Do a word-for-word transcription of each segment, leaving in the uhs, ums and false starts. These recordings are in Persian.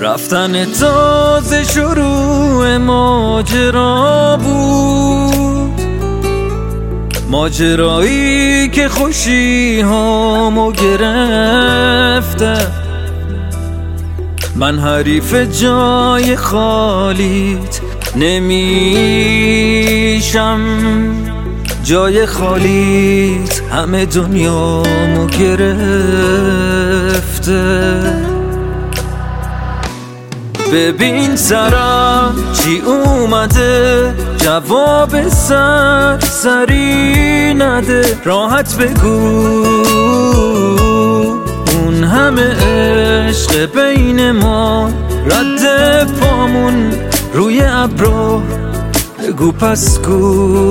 رفتن تازه شروع ماجرا بود، ماجرایی که خوشی هامو گرفته. من حریف جای خالیت نمیشم، جای خالیت همه دنیامو گرفته. ببین سرم چی اومده، جواب سر سری نده. راحت بگو اون همه عشق بین ما، رد پامون روی ابرو. بگو پس کو،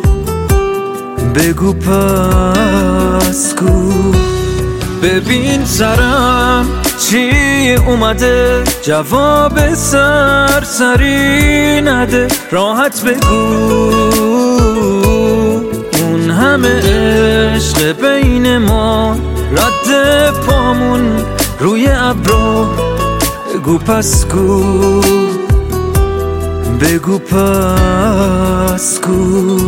بگو پس کو. ببین سرم چی اومده، جواب سر سری نده. راحت بگو اون همه عشق بین ما، رد پامون روی ابرو. بگو پس کو، بگو پس کو.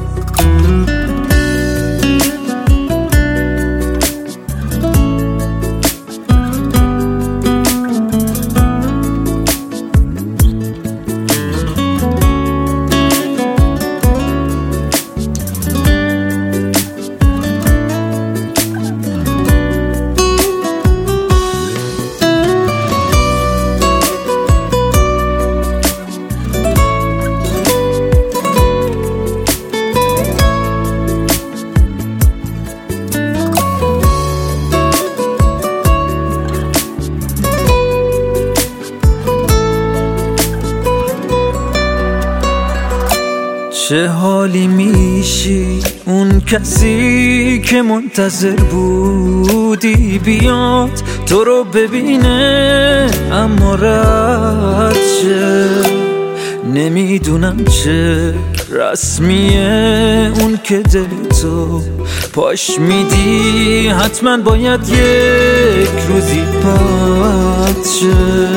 چه حالی میشی اون کسی که منتظر بودی بیاد تو رو ببینه اما رد شه. نمیدونم چه رسمیه اون که دل تو پاش میدی، حتما باید یک روزی پد شه.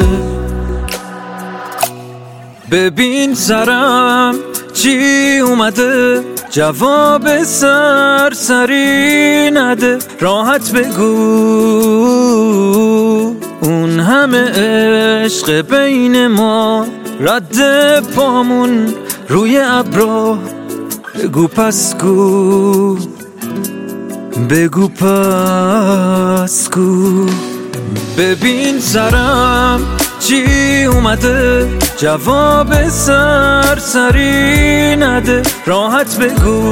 ببین سرم چی اومده، جواب سر سری نده. راحت بگو اون همه عشق بین ما، رد پامون روی ابرو. بگو پس کو، بگو پس کو. ببین سرم چی اومده، جواب سر سری نده. راحت بگو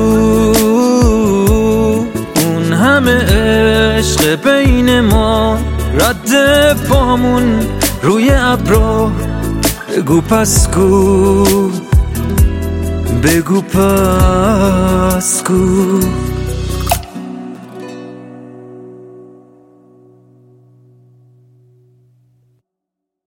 اون همه عشق بین ما، رد پامون روی ابرو. بگو پس کو، بگو پس کو.